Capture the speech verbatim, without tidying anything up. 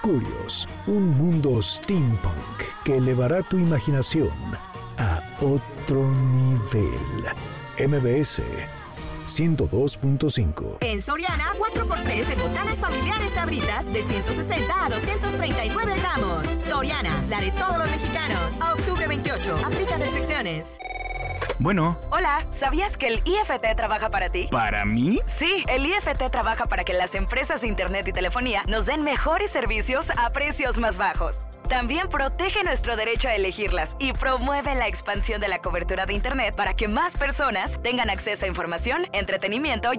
Curios, un mundo steampunk que elevará tu imaginación a otro nivel. M B S ciento dos punto cinco. En Soriana, cuatro por tres en botanas familiares Sabritas de ciento sesenta a doscientos treinta y nueve gramos. Soriana, la de todos los mexicanos. A octubre veintiocho, aplica restricciones. Bueno. Hola, ¿sabías que el I F T trabaja para ti? ¿Para mí? Sí, el I F T trabaja para que las empresas de internet y telefonía nos den mejores servicios a precios más bajos. También protege nuestro derecho a elegirlas y promueve la expansión de la cobertura de internet para que más personas tengan acceso a información, entretenimiento y